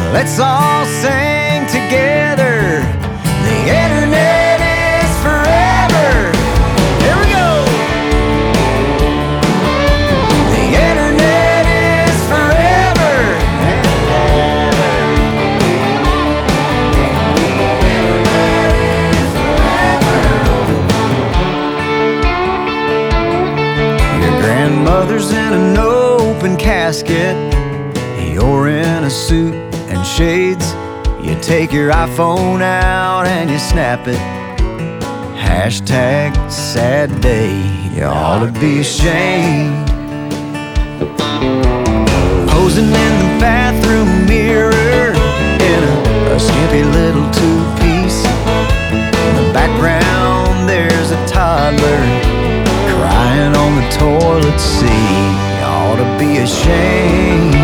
Let's all sing together. The internet is forever. Here we go. The internet is forever and ever. Your grandmother's in an open casket. You're in a suit and shades. You take your iPhone out and you snap it. Hashtag sad day. You ought to be ashamed. Posing in the bathroom mirror in a skimpy little two-piece. In the background there's a toddler crying on the toilet seat. You ought to be ashamed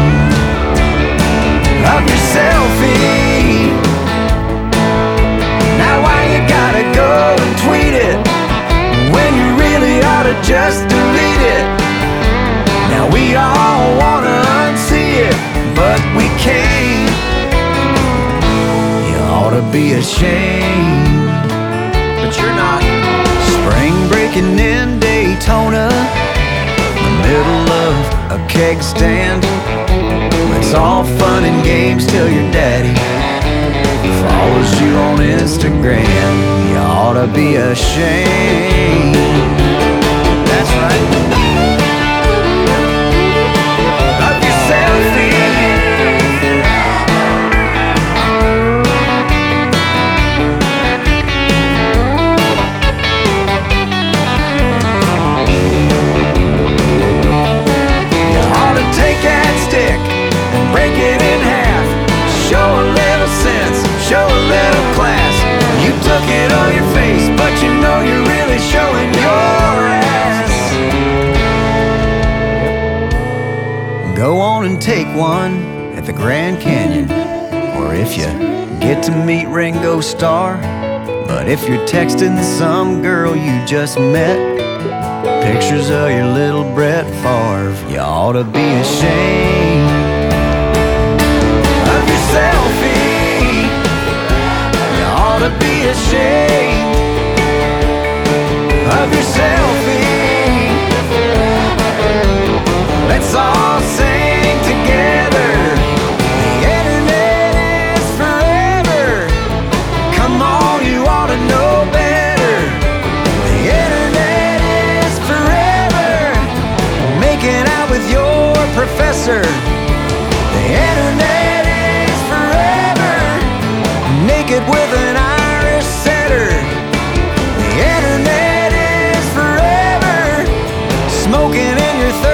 of your selfie. Now why you gotta go and tweet it when you really ought to just delete it? Now we all wanna unsee it, but we can't. You ought to be ashamed, but you're not. Spring breaking in Daytona, the middle of a keg stand. It's all fun and games till your daddy follows you on Instagram. You ought to be ashamed. That's right. Of your selfie. You ought to take that stick, break it in half, show a little sense, show a little class. You took it on your face, but you know you're really showing your ass. Go on and take one at the Grand Canyon, or if you get to meet Ringo Starr. But if you're texting some girl you just met, pictures of your little Brett Favre, you ought to be ashamed of your selfie. You ought to be ashamed of your selfie. Let's all sing together. The internet is forever. Come on, you ought to know better. The internet is forever. Making out with your professor. The internet is forever. Naked with an Irish setter. The internet is forever. Smoking in your